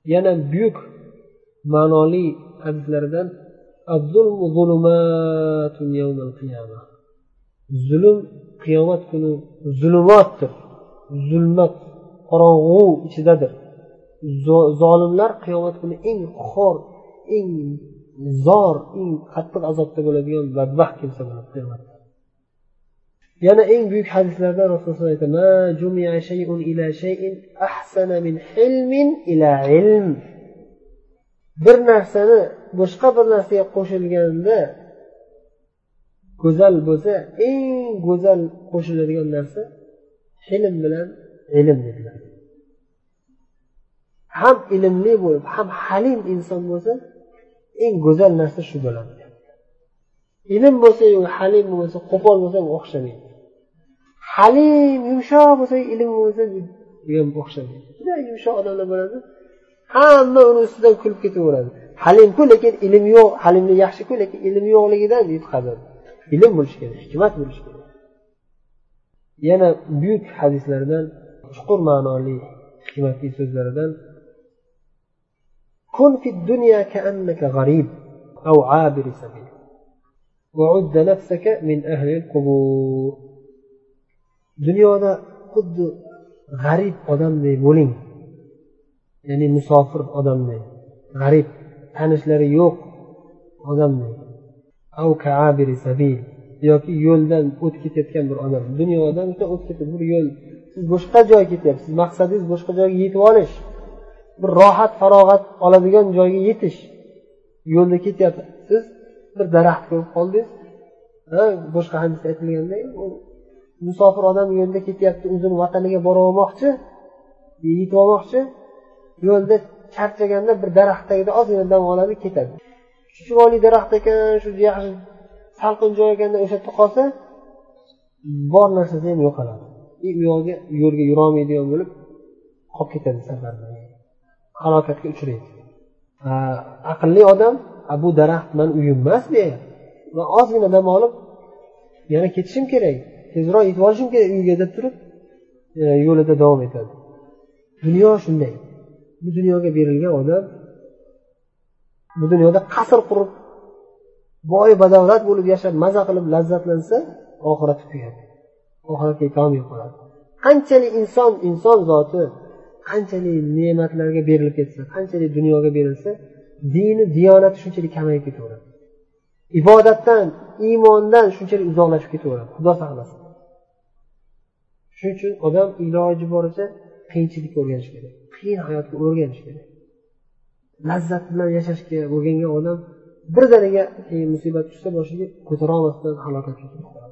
yana buyuk ma'noli hadislardan zulm qiyomat kuni zulumotdir, zulmat qorong'u ichidadir. Zolimlar qiyomat kuni eng xor, eng zor, eng qattiq azobda bo'ladigan badbaxt kimsa bo'ladi qiyomatda. yana eng buyuk hadislardan Rasululloh aytadi: bir narsani boshqa bir narsaga qo'shilganda go'zal bo'lsa, eng go'zal qo'shiladigan narsa hilm bilan ilm dedilar. Ham ilmli bo'lib, ham halim inson bo'lsa, eng go'zal narsa shu bo'ladi. Ilm bo'lsa, halim bo'lsa, qo'pol bo'lsa o'xshamaydi. Halim yumshoq bo'lsa, ilm bo'lsa ham o'xshamaydi. Juda yumshoq odamlar bo'ladi, hamma uni ustidan kulib ketaveradi. Halim-ku, lekin ilm yo'q, halimlik yaxshi-ku, lekin ilm yo'qligidan yutqazadi. Ilm bo'lishi kerak, hikmat bo'lishi kerak. Yana buyuk hadislardan, chuqur ma'noli, hikmatli so'zlaridan: kun fid dunya ka'annaka g'arib aw 'abir sabil wa'ud nafsaka min ahli al-qubur. Dunyoda xuddi g'arib odamdek bo'ling, ya'ni musofir odamdek, g'arib, tanishlari yo'q odamdek. Aw ka'abir sabil, yoki yo'ldan o'tib ketayotgan bir odam. Dunyodan o'tib ketib bir yo'l, siz boshqa joyga ketyapsiz, maqsadingiz boshqa joyga yetib olish, bir rohat, farog'at oladigan joyga yetish. Yo'lda ketyapsiz, siz bir daraxt ko'rib qoldingiz. Boshqa hadisda aytilgandek, musofir odam yo'lda ketyapti, o'zini vataniga bormoqchi, yetib olmoqchi. Yo'lda charchaganda bir daraxt tagida ozgina dam oladi, ketadi. Chiroyli daraxt ekan, shu yaxshi salqin joy ekanda o'sha yerda qolsa, bor narsasi ham yo'qoladi. U yo'lga yurolmaydigan bo'lib qolib ketadi safarda. Halokatga uchraydi. Aqlli odam, bu daraxt men uyim emas deydi. Men ozgina dam olib yana ketishim kerak. Tezroq yetib olishim kerak uyga deb turib, yo'lida davom etadi. Dunyo shunday. Bu dunyoga berilgan odam bu dunyoda qasr qurib, boy badavlat bo'lib yashab, maza qilib lazzatlansa, oxirat tugaydi. Oxiratga qolmay qoladi. Qanchalik inson zoti qanchalik ne'matlarga berilib ketsa, qanchalik dunyoga berilsa, dini, diyonati shunchalik kamayib ketaveradi. Ibodatdan, iymondan shunchalik uzoqlashib ketaveradi. Xudo saqlasin. Shuning uchun odam iloji boricha qiyinchilikka o'rganish kerak. Qiyin hayotga o'rganish kerak. Lazzat bilan yashashga o'rgangan odam birdaniga keyin musibat tushsa boshiga ko'tara olmasdan halokatga uchraydi.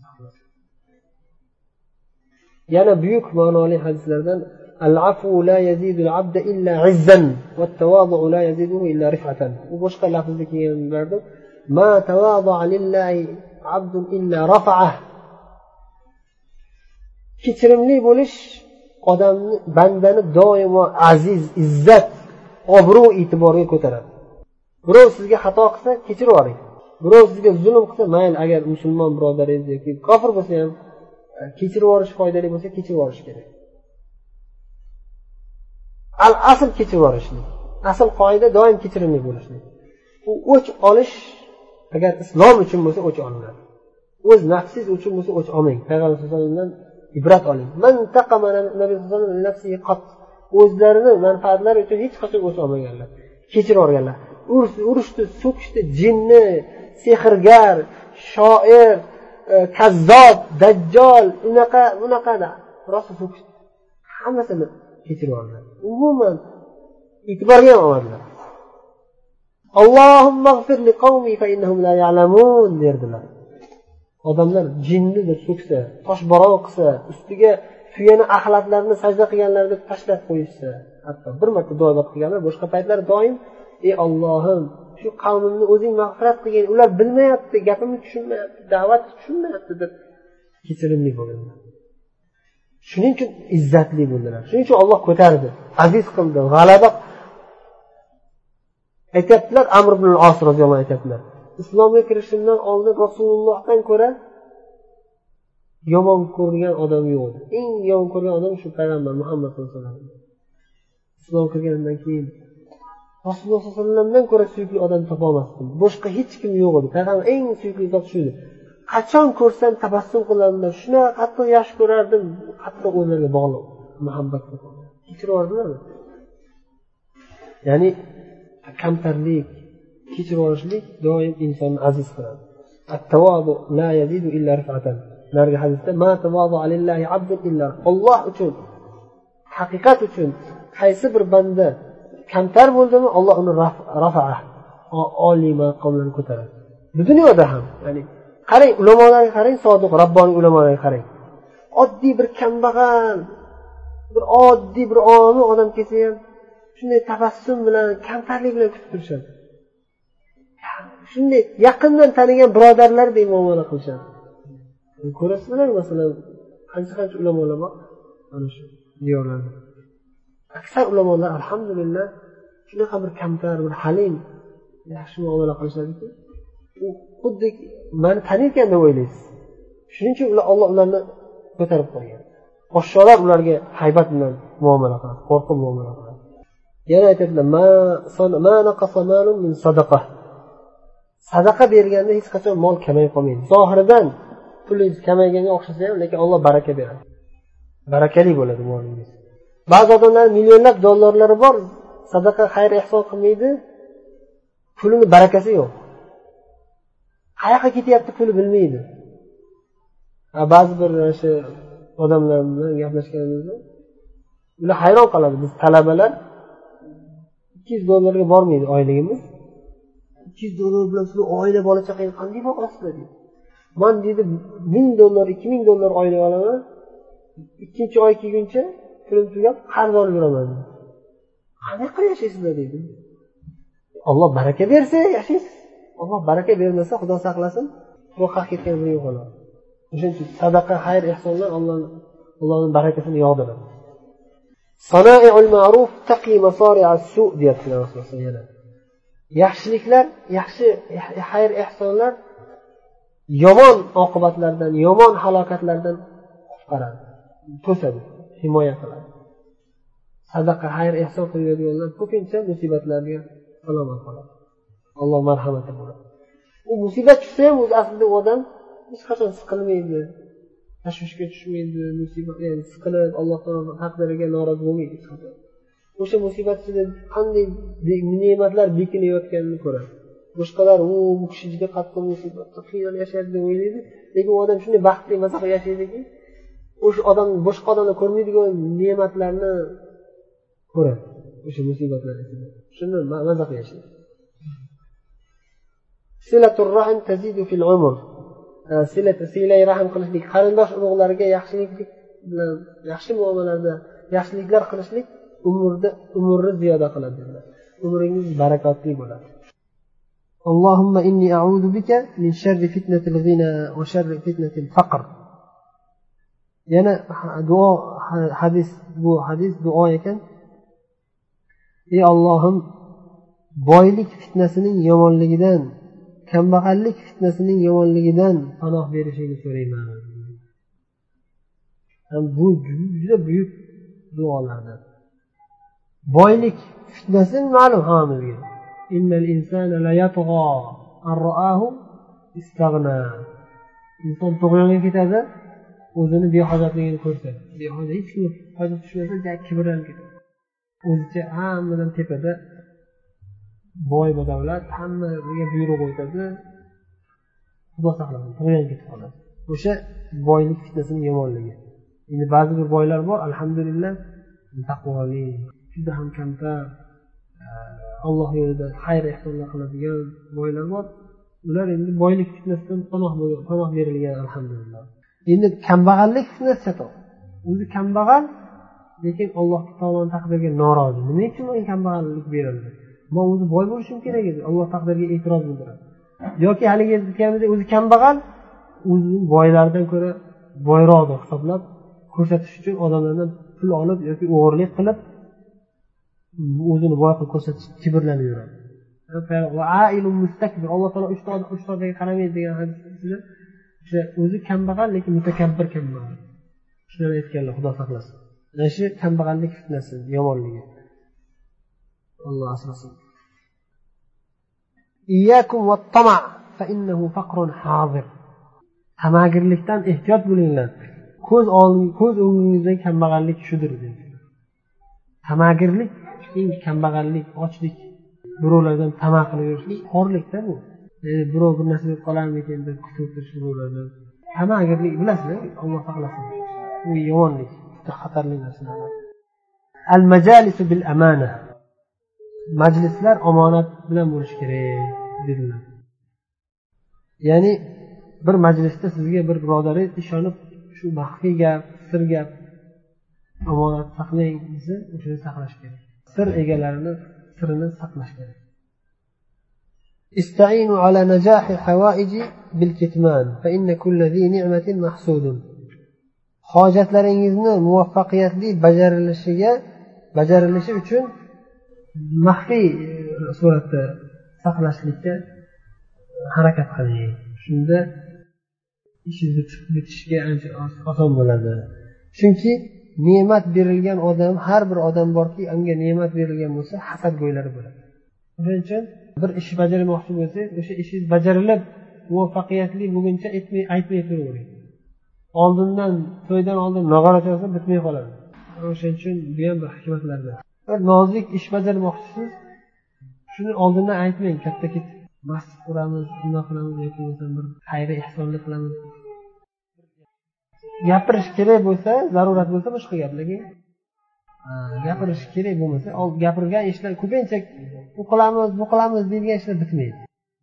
Yana buyuk ma'noli hadislardan: al-afu la yazidu al-abda illa 'izzan va at-tawadu la yaziduhu illa rif'atan. Bu boshqa lafzda kelganlardir. Ma tawada'a lillahi 'abdun illa rafa'ah. Kechirimli bo'lish odamni, bandani doimo aziz, izzat, obro' e'tiborga ko'taradi. Birov sizga xato qilsa, kechirib yuboring. Birov sizga zulm qilsa, mayli, agar musulmon birodaringiz yoki kofir bo'lsa ham kechirib yuborish foydali bo'lsa, kechirib yuborish kerak. Asl kechirib yuborishlik. Asl qoida doim kechirimli bo'lishlik. U o'ch olish, agar islom uchun bo'lsa, o'ch olinadi. O'z nafsingiz uchun bo'lsa, o'ch olmang. Payg'ambar sollallohu alayhi vasallamdan ibrat oling. Man taqama nabiy sollallohu alayhi vasallam nafsihi qat. O'zlarini manfaatlari uchun hech qachon o'ch olmaganlar. Kechirib yuborganlar. Urushdi, so'kishdi, jinni, sehrgar, shoir, kazzob, dajjol, unaqada rosa so'kishdi. Hammasini kechirib yubordilar. Umuman e'tiborga ham olmadilar. Allohumma g'fir li qawmi fa innahum la ya'lamun derdilar. Odamlar jinni deb so'ksa, toshbo'ron qilsa, ustiga tuyani axlatlarini sajda qilganlar deb tashlab qo'yishsa, hatto bir marta duo qilganlar, boshqa paytlar doim: ey Allohim, shu qavmimni o'zing mag'firat qilgin, ular bilmayapti, gapimni tushunmayapti, da'vatni tushunmayapti deb kechirimli bo'lganlar. Shuning uchun izzatli bo'ldilar. Shuning uchun Alloh ko'tardi, aziz qildi, g'alaba. Aytibdilar, Amr ibn al-As roziyallohu anhu aytibdilar: islomga kirishimdan oldin Rasulullohdan ko'ra yomon ko'rgan odam yo'q edi. Eng yomon ko'rgan odam shu payg'ambar Muhammad sollallohu alayhi vasallam. Islom kirganidan keyin Rasululloh sollallohu alayhi vasallamdan ko'ra suyukli odam topolmasdim. Boshqa hech kim yo'q edi. Payg'ambar eng suyukli zot shu edi. Qachon ko'rsam tabassum qilardim. Shuni qattiq yaxshi ko'rardim. Qattiq o'zlariga bog'liq muhabbat qilib. Kechirardilar. Ya'ni kamtarlik, kechirishlik doim insonni aziz qiladi. At-tawadu la yazidu illa rifatan. Nargi hadisda ma tawadu lillahi abdun illa Alloh uchun, haqiqat uchun qaysi bir banda kamtar bo'ldimi, Alloh uni rafa'a, oliy maqomlarga ko'taradi. Bu dunyoda ham, ya'ni qarang, ulamolarga qarang, sodiq robboniy ulamolarga qarang. Oddiy bir kambag'al, bir oddiy bir omi odam kelsa ham shunday tabassum bilan, kamtarlik bilan kutib turishadi. Shunday yaqindan tanigan birodarlardek muomala qilishadi. Ko'rasizlar, masalan, qancha ulamolar bor mana shu diyorlarda. Aksar ulamolar alhamdulillah shunaqa bir kamtar, bir halim, yaxshi muomala qilishadiki, u xuddi meni tanirkan deb o'ylaysiz. Shuning uchun Alloh ularni ko'tarib qo'ygan. Podsholar ularga haybat bilan muomala qiladi, qo'rqib muomala qiladi. Yana aytadilar, ma naqasa malun min sadaqah. Sadaqa berganda hech qachon mol kamayib qolmaydi. Zohiridan pulingiz kamayganga o'xshasa ham, lekin Alloh baraka beradi. Barakali bo'ladi molingiz. Ba'zi odamlar millionlab dollarlari bor, sadaqa xayr ehson qilmaydi, pulini barakasi yo'q. Qayoqqa ketyapti puli bilmaydi. Ba'zi bir o'sha odamlar bilan gaplashganimizda ular hayron qoladi. Biz talabalar $200 bormaydi oyligimiz. $200 bilan siz oila bola chaqangiz qanday boqasizlar deydi. Men deydi $1000, $2000 oylik olaman. Ikkinchi oy kelguncha pulim tugab qarz olib yuraman. Qanday qilib yashaysizlar deydi. Alloh baraka bersa yashaysiz. Alloh baraka bermasa, Xudo saqlasin, ro'qqa ketgan bir yo'qoladi. O'shuning uchun sadaqa, xayr, ehsonlar Allohning barakasini yog'diradi. Sana'iul ma'ruf taqi masari'as su' deyaptilar Rasululloh. Yaxshiliklar, yaxshi xayr, ehsonlar yomon oqibatlardan, yomon halokatlardan qutqaradi, to'sadi, himoya qiladi. Sadaqa, xayr, ehson qiladiganlar ko'pincha musibatlarga salomat qoladi. Alloh marhamati bo'ladi. U musibat tushsa ham o'zi aslida odam hech qachon siqilmaydi, tashvishga tushmaydi, musibat, ya'ni siqilib Alloh taoloning taqdiriga norozi bo'lmaydi. O'sha musibat ichida qanday ne'matlar bekinayotganini ko'radi. Boshqalar bu kishi juda qattiq musibatda qiynalib yashaydi deb o'ylaydi, lekin u odam shunday baxtli maza qilib yashaydiki, o'sha odam boshqa odamlar ko'rmaydigan ne'matlarni ko'radi. O'sha musibatlar ichida shuni maza qilib yashaydi. Silatur rahim tazidu fil umr. Silay rahim qilishlik, qarindosh urug'larga yaxshilik bilan, yaxshi muomalada yaxshiliklar qilishlik umrni ziyoda qiladi. Umringiz barakotli bo'ladi. Allohumma inni a'udhu bika min sharri fitnatil ghina va sharri fitnatil faqr. Yana duo bu hadis duo ekan. Ey Allohim, boylik fitnasining yomonligidan, kambag'allik fitnasining yomonligidan panoh berishingni so'rayman. Bu juda buyuk duolardir. Boylik fitnasi ma'lum hammamizga. Innal insana la yatgha an ra'ahu istaghna. Inson tug'yonga ketadi, o'zini behojatligini ko'rsa. Behojat hech kim hojat tushmasa, kibrlanib ketadi. O'zicha hammadan tepada boy badavlat, hammaga buyruq o'tadi. Xudo saqlasin, tug'yonga ketib qoladi. O'sha boylik fitnasining yomonligi. Endi ba'zi bir boylar bor, alhamdulillah, taqvoli, juda ham kamtar, Alloh yo'lida xayr ehsonlar qiladigan boylar bor. Ular endi boylik fitnasidan panoh berilgan, alhamdulillah. Endi kambag'allik fitnasi chatoq. O'zi kambag'al, lekin Alloh taoloning taqdiriga norozi. Nima uchun unga kambag'allik berildi? Men o'zi boy bo'lishim kerak edi. Alloh taqdiriga e'tiroz bildiradi. Yoki haligi aytganimizdek, o'zi kambag'al, o'zining boylardan ko'ra boyroq deb hisoblab ko'rsatish uchun odamlardan pul olib yoki o'g'irlik qilib o'zini boy qilib ko'rsatish, kibrlanib yuradi. Va ailun mustakbir. Alloh taolo uchtaga qaramaydi degan hadisda o'sha o'zi kambag'al lekin mutakabbir kambag'al. Shuni aytganlar, Xudo saqlasin. Mana shu kambag'allik fitnasi, yomonligi. Alloh asrasin. iyyakum wat-tama' fa innahu faqrun hadir. Tamagirlikdan ehtiyot bo'linglar. Ko'z o'ngingizdagi kambag'allik shudir dedi. Tamagirlik eng kambag'allik, ochlik, birovlardan tama qilib yurishlik xorlikda bu. Birov bir narsa deb qolarmikin deb kutib turish birovlardan. Tamagirlik bilasizlar, Alloh saqlasin. Bu yomonlik, juda xatarli narsalar. Al-majalisu bil amana. Majlislar omonat bilan bo'lishi kerak dedilar. Ya'ni bir majlisda sizga bir birodaringiz ishonib shu maxfiy gap, sir gap omonat saqlang desa, o'shani saqlash kerak. Sir egalarini sirini saqlash kerak. Ista'inu ala najahi hawaiji bil kitman fa inna kulli zi ni'matin mahsudun. Hojatlaringizni muvaffaqiyatli bajarilishi uchun maxfiy suratda saqlashlikka harakat qiling. Shunda ishingizni chiqib bitishga ancha oson bo'ladi. Chunki ne'mat berilgan odam, har bir odam borki, unga ne'mat berilgan bo'lsa, hasadgo'ylari bo'ladi. Shuning uchun bir ish bajarmoqchi bo'lsangiz, o'sha ishingiz bajarilib, muvaffaqiyatli bo'lguncha aytmay turavering. Oldindan, to'ydan oldin nog'ora chalsa bitmay qoladi. O'shaning uchun bu ham bir hikmatlardan. Bir nozik ish bajarmoqchisiz, shuni oldindan aytmang, katta ketib masjid quramiz, bunday qilamiz yoki bo'lmasa bir xayri ihsonlik qilamiz. Gapirish kerak bo'lsa, zarurat bo'lsa boshqa gap, lekin gapirish kerak bo'lmasa, gapirgan ishlar ko'pincha bu qilamiz degan ishlar bitmaydi.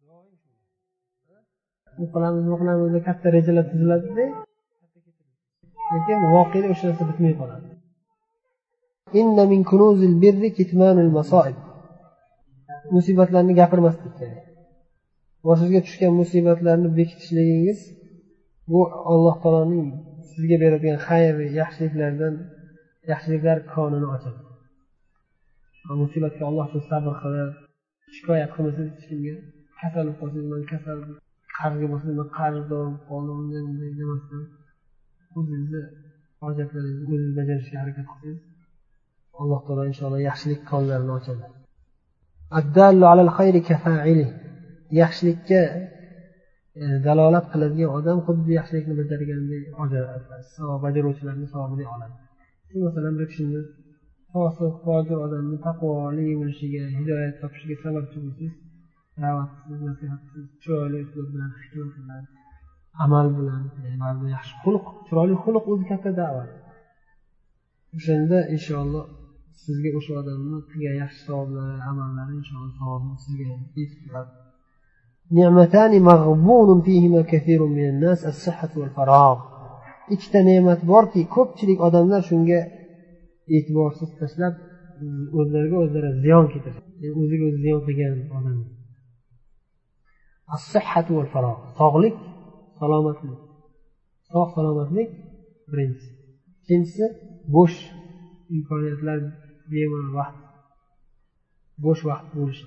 Bu qilamiz deb katta rejalar tuziladi-da, lekin voqeada o'sha narsa bitmay qoladi. Inna min kunuzil birri kitmanul masoib. Musibatlarni gapirmaslik kerak. Boshingizga tushgan musibatlarni bekitishligingiz bu Alloh taoloning sizga beradigan xayr, yaxshiliklar konini ochadi. Musibatga Alloh uchun sabr qilib, shikoyat qilmasangiz hech kimga, kasal bo'lib qolsangiz, men kasal, qarzga bo'lsangiz, men qarzdor qoldim, bunday demasdan, o'zingizni hojatlaringizni o'zingiz bajarishga harakat qilsangiz, Alloh taolo inshaalloh yaxshilik konlarini ochadi. Ad-dallu alal khayri kafa'ili. Yaxshilikka dalolat qiladigan odam xuddi yaxshilikni bajargandek savob bajaruvchilarning savobini oladi. Masalan, bir kishini fosiq, fojir odamni taqvoli bo'lishiga, hidoyat topishiga sababchi bo'lsangiz, da'vatsiz, nasihatsiz, chiroyli uslub bilan, hikmat bilan, amal bilan, ba'zi yaxshi xulq, chiroyli xulq o'zi katta da'vat. O'shanda inshaalloh sizga o'sha odamni qilgan yaxshi savoblari, amallari inshaalloh savobni sizga yetib keladi. Ni'matani maghbunun fihima kathirun minan nas as-sihhat wal faragh. Ikkita ne'mat borki, ko'pchilik odamlar shunga e'tiborsiz tashlab, o'zlariga o'zlari ziyon keltiradi. O'ziga o'zi ziyon qilgan odam. As-sihhat wal faragh. Sog'lik, salomatlik. Sog' salomatlik birinchisi. Ikkinchisi bo'sh imkoniyatlar, bemalol vaqt. Bo'sh vaqt bo'lishi.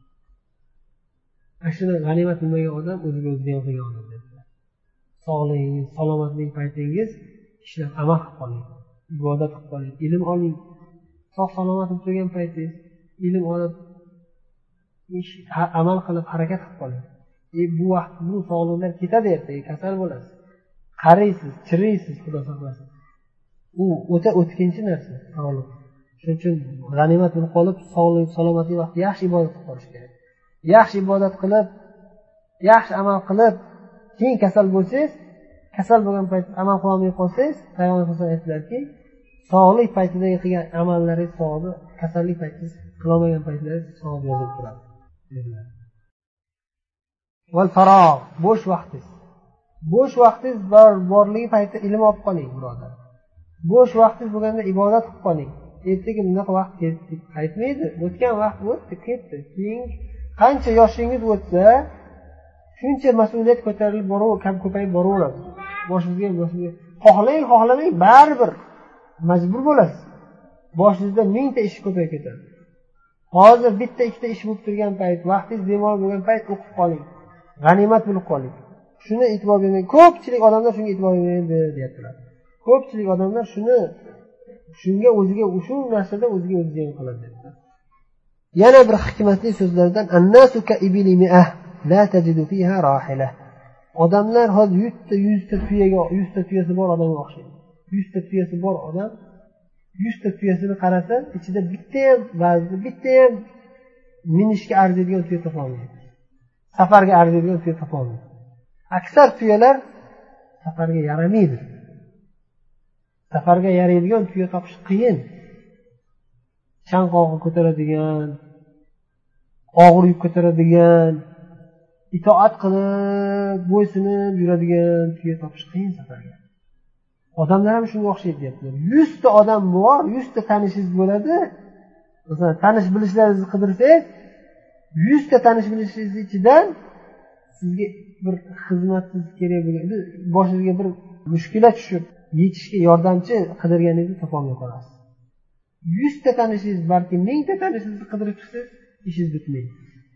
Ashuna g'animat bilmagan odam o'ziga o'zi ziyon qilgan odam dedilar. Sog'ligingiz, salomatlik paytingiz ishlab amal qilib qoling, ibodat qilib qoling, ilm oling. Sog' salomat bo'lib turgan paytingiz ilm olib, amal qilib harakat qilib qoling. Bu vaqt, bu sog'liklar ketadi ertaga, kasal bo'lasiz. Qariysiz, chiriysiz, Xudo saqlasin. U o'ta o'tkinchi narsa, sog'lik. Shuning uchun g'animat bo'lib qolib, sog'lik, salomatlik vaqti yaxshi ibodat qilib qolish kerak. Yaxshi ibodat qilib, yaxshi amal qilib, keyin kasal bo'lsangiz, kasal bo'lgan paytda amal qila olmay qolsangiz, Payg'ambar sollallohu alayhi vasallam aytdilarki, sog'lik paytidagi qilgan amallaringiz savobi, kasallik paytingiz qila olmagan paytlaringiz savob yozilib turadi dedilar. Val farogh, bo'sh vaqtingiz. Bo'sh vaqtingiz borligi paytda ilm olib qoling, birodar. Bo'sh vaqtingiz bo'lganda ibodat qilib qoling. Ertaga bunaqa vaqt qaytmaydi. O'tgan vaqt o'tdi, ketdi. Keyin qancha yoshingiz o'tsa, shuncha mas'uliyat ko'tarilib ko'payib boraveradi. Boshingizga xohlamang, baribir majbur bo'lasiz. Boshingizda 1000 ta ish ko'payib ketadi. Hozir bitta ikkita ish bo'lib turgan payt, vaqtingiz bemalol bo'lgan payt o'qib qoling. G'animat bilib qoling. Shuni e'tibor bering. Ko'pchilik odamlar shunga e'tibor bermaydi, deyaptilar. Ko'pchilik odamlar shunga o'ziga, shu narsada o'ziga o'zi ziyon qiladi, deyaptilar. yana bir hikmatli so'zlardan annasu ka ibili mi'ah la tajidu fiha rahila. Odamlar hozir 100ta tuyasi bor odamga o'xshaydi. 100ta tuyasi bor odam 100ta tuyasini qarasa, ichida bitta ham minishga arziydigan tuya topa olmaydi. Safarga arziydigan tuya topa olmaydi. Aksar tuyalar safarga yaramaydi. Safarga yaraydigan tuya topish qiyin. Chanqog'i ko'taradigan, og'ir yuk ko'taradigan, itoat qilib, bo'ysunib yuradigan tuya topish qiyin safarga. Odamlar ham shunga o'xshaydi deyaptilar. 100 ta odam bor, 100 ta tanishingiz bo'ladi. Masalan, tanish bilishlaringizni qidirsangiz, 100 ta tanish bilishingiz ichidan sizga bir xizmatingiz kerak bo'ladi. Boshingizga bir mushkula tushib, yechishga yordamchi qidirganingizni topa olmay qolasiz. 100 ta tanishingiz, balki 1000 ta tanishingizni qidirib chiqsangiz, ishingiz bitmaydi.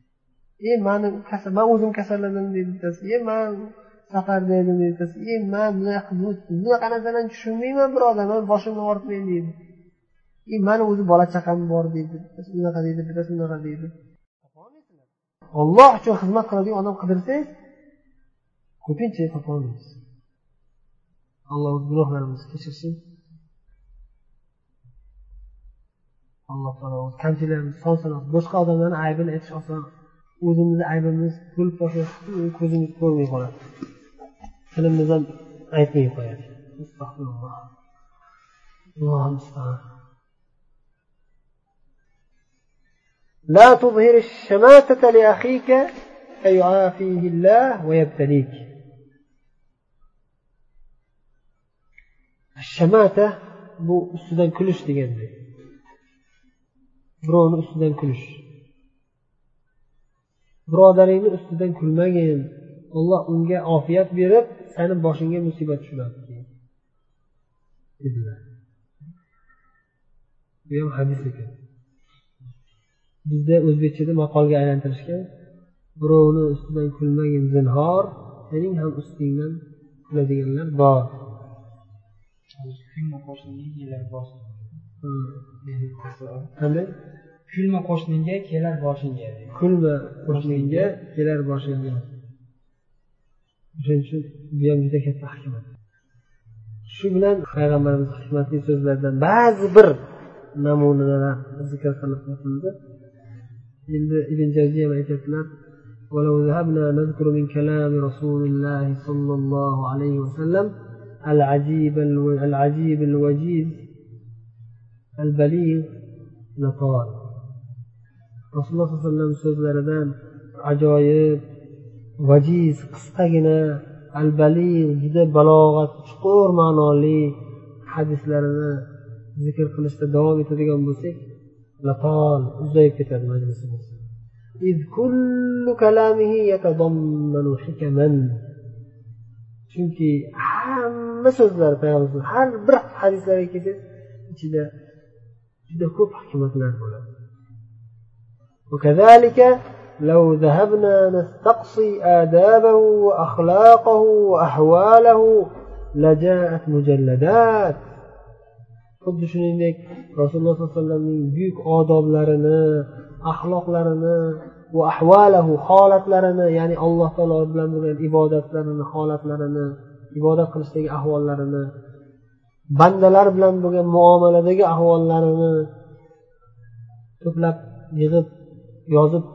Men o'zim kasallandim deydi. Men safarda edim deydi. Men bunaqa narsalarni tushunmayman birodar, men boshimni og'ritmayman deydi. Meni o'zi bola chaqam bor deydi. Unaqa deydi, unaqa deydi. Alloh uchun xizmat qiladigan odam qidirsangiz, ko'pincha topa olmaysiz. Alloh o'z gunohlarimizni kechirsin. Alloh taolo o'z kamchiliklarimizni son sanoq, boshqa odamlarning aybini aytish oson. O'zimizni aybimiz kulib tashlash, ko'zimiz ko'rmay qoladi. Tilimiz ham aytmay qo'yadi. Astag'firulloh. Alloh musta'an. لا تظهر الشماتة لأخيك فيعافيه الله ويبتليك. الشماتة bu ustidan kulish deganda. Birovni ustidan kulish. Birodaringni ustidan kulmagin. Alloh unga ofiyat berib, seni boshingga musibat tushiradi dedilar. Bu ham hadis ekan. Bizda o'zbekchada maqolga aylantirishgan. Birovni ustidan kulmagin zinhor, sening ham ustingdan kuladiganlar bor. Kulma qo'shniga kelar boshingga. Qanday? Kulma qo'shniga kelar boshingga. Kulma qo'shniga kelar boshingga. Shuning uchun bu ham juda katta hikmat. Shu bilan payg'ambarimiz hikmatli so'zlaridan ba'zi bir namunalar zikr qilib o'tildi. Endi Ibn Jawziy ham aytadilar: "Walau zahabna nazkuru min kalami Rasulillah sallallohu alayhi va sallam al-ajib al-wajiz al-baligh laqad." Rasululloh sollallohu alayhi vasallam so'zlaridan ajoyib, vajiz, qisqagina, al-baligh, juda balog'at, chuqur ma'noli hadislarini zikr qilishda davom etadigan bo'lsak, laqal uzayib ketadi majlisimiz. Iz kullu kalamihi yatadammanu hikaman. Chunki hamma so'zlar payg'ambar har bir hadislarga kelsangiz, ichida juda ko'p hikmatlar bo'ladi. وكذلك لو ذهبنا نستقصي آدابه وأخلاقه وأحواله لجاءت مجلدات. Xuddi shuningdek Rasululloh sollallohu alayhi vasallamning buyuk odoblarini, axloqlarini va ahvalahu, holatlarini, ya'ni Alloh taolo bilan bo'lgan ibodatlarini, holatlarini, ibodat qilishdagi ahvollarini, bandalar bilan bo'lgan muomaladagi ahvollarini to'plab yig'ib yozib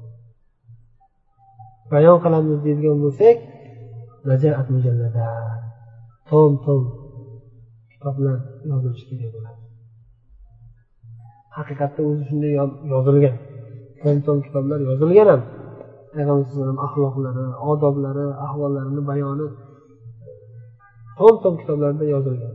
bayon qilamiz deydigan bo'lsak, najaat mujalladat, tom kitoblar yozilishi kerak bo'ladi. Haqiqatda o'zi shunday yozilgan. Tom kitoblar yozilgan ham. Payg'ambar sollallohu axloqlari, odoblari, ahvollarini bayoni tom kitoblarda yozilgan.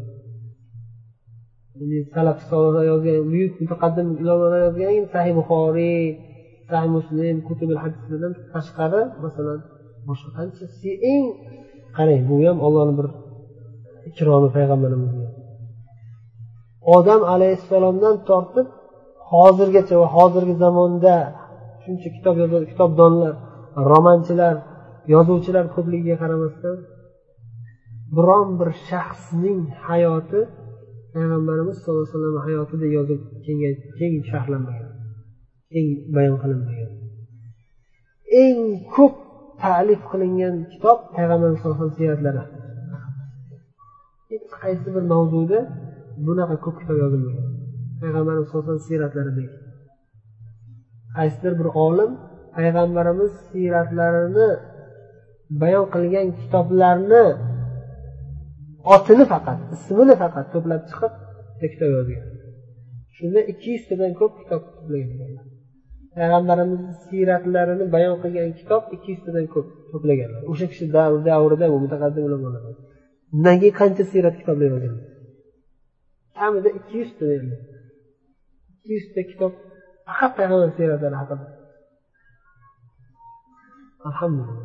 Salaf solihlar yozgan, buyuk mutaqaddim ulamolar yozgan Sahih Buxoriy, Sahih Muslim, kutubul hadislardan tashqari, masalan, boshqa qancha eng qarang, bu ham Allohning bir ikromi payg'ambarimizga. Odam alayhissalomdan tortib hozirgacha va hozirgi zamonda shuncha kitob yozgan kitobdonlar, romanchilar, yozuvchilar ko'pligiga qaramasdan biron bir shaxsning hayoti payg'ambarimiz sollallohu alayhi vasallam hayotida yozib keng sharhlanmagan. eng bayon qilinmagan. Eng ko'p ta'lif qilingan kitob payg'ambar sollallohu alayhi vasallam siratlari. Hech qaysi bir mavzuda bunaqa ko'p kitob yozilmagan. Payg'ambarimiz sollallohu alayhi vasallam siyratlaridagi. Qaysidir bir olim payg'ambarimiz siyratlarini bayon qilgan kitoblarni otini faqat, ismini faqat to'plab chiqib kitob yozgan. Shunda 200 tadan ko'p kitob to'plaganlar. Payg'ambarimiz siyratlarini bayon qilgan kitob 200 tadan ko'p to'plaganlar. O'sha kishi davrida bu mutaqaddim ulamolar. Undan keyin qancha siyrat kitoblar yozilgan? Kamida 200 ta endi. 200 ta kitob faqat payg'ambar siyratlari haqida. Alhamdulillah.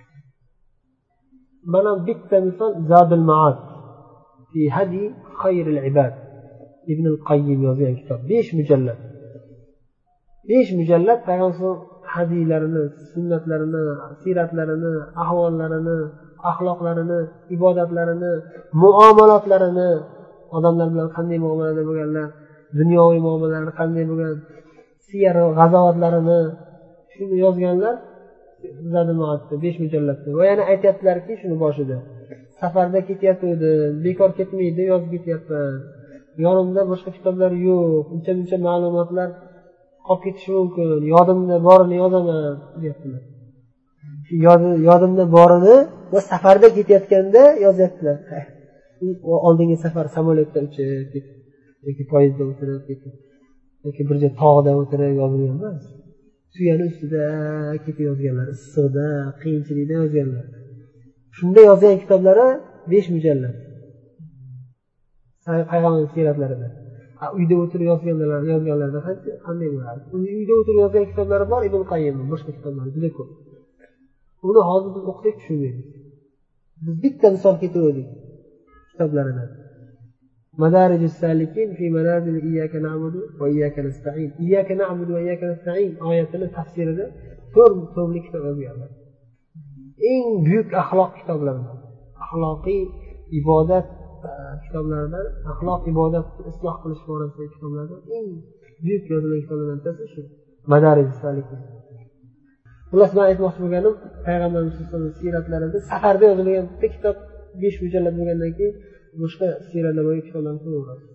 Mana bitta misol Zadul Ma'ad fi hadi khayril ibad. Ibn al-Qayyim yozgan kitob 5 mujallad. 5 mujallad payg'ambar hadiylarini, sunnatlarini, siyratlarini, ahvollarini, axloqlarini, ibodatlarini, muomalatlarini, odamlar bilan qanday muomalada bo'lganlar, dunyoviy muomalalar qanday bo'lgan, siyar g'azovatlarini shuni yozganlar Zadul Ma'adda 5 mujalladda. Va yana aytayaptilarki, shuni boshida safarda ketyapdim, bekor ketmaydi, yozib ketyapman. Yonimda boshqa kitoblar yo'q, uncha ma'lumotlar qolib ketishi mumkin. Yodimda borini yozaman, deyaptilar. Yodimda borini va safarda ketayotganda yozyaptilar. Oldingi safar samolyotda uchib yoki poyezdda o'tirib ketib yoki bir joy tog'da o'tirib yozilgan emas. Suyani ustida ketib yozganlar, issiqda, qiyinchilikda yozganlar. Shunda yozgan kitoblari 5 mujallad. Payg'ambar siyratlarida. Uyda o'tirib yozganlarda qanday bo'ladi? Uyda o'tirib yozgan kitoblari bor, Ibn Qayyim, boshqa kitoblar juda ko'p. Uni hozir biz o'qisak tushunmaymiz. Biz bitta misol keltirdik kitoblaridan. Madarijus salikin fi manazil iyyaka na'budu va iyyaka nasta'in. Iyyaka na'budu va iyyaka nasta'in oyatining tafsirida 4 tomli kitob yozganlar. Eng buyuk axloq kitoblaridan, axloqiy ibodat kitoblaridan, axloq ibodat isloh qilish borasidagi kitoblardan eng buyuk yozilgan kitoblardan birisi shu Madarijus salikin. Xullas, men aytmoqchi bo'lganim, payg'ambarimiz sollallohu alayhi vasallam siyratlarida safarda yozilgan bitta kitob 5 mujallad bo'lgandan keyin boshqa siyratlarga kitoblarni qo'yaveradi.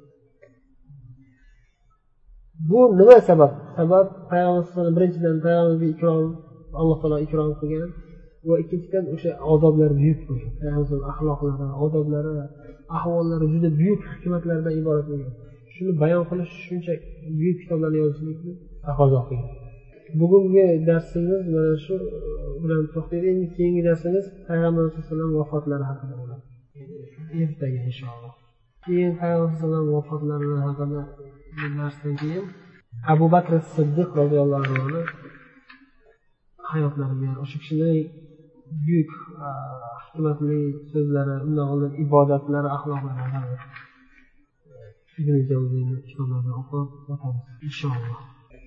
Bu nima sabab? Sabab payg'ambar sollallohu alayhi vasallam birinchidan payg'ambarga ikrom, Alloh taolo ikrom qilgan va ikkinchidan o'sha odoblar buyuk bo'lgan. Payg'ambar axloqlari, odoblari, ahvollari juda buyuk hikmatlardan iborat bo'lgan. Shuni bayon qilish shuncha buyuk kitoblarni yozishlikni taqozo qilgan. Bugungi darsimiz mana shu bilan to'xtaydi. Endi keyingi darsimiz payg'ambar sollallohu alayhi vasallam vafotlari haqida bo'ladi. Ertaga inshaalloh. Keyin payg'ambar sollallohu alayhi vasallam vafotlari haqida darsdan keyin Abu Bakr as-Siddiq roziyallohu anhu hayotlariga, o'sha kishining buyuk hikmatli so'zlari, undan oldin ibodatlari, axloqlari haqida Ibn Jawziyning kitoblarini o'qib o'tamiz inshaalloh.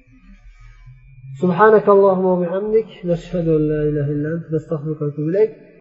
سبحانك اللهم وبحمدك نشهد أن لا إله إلا أنت نستغفرك ونتوب إليك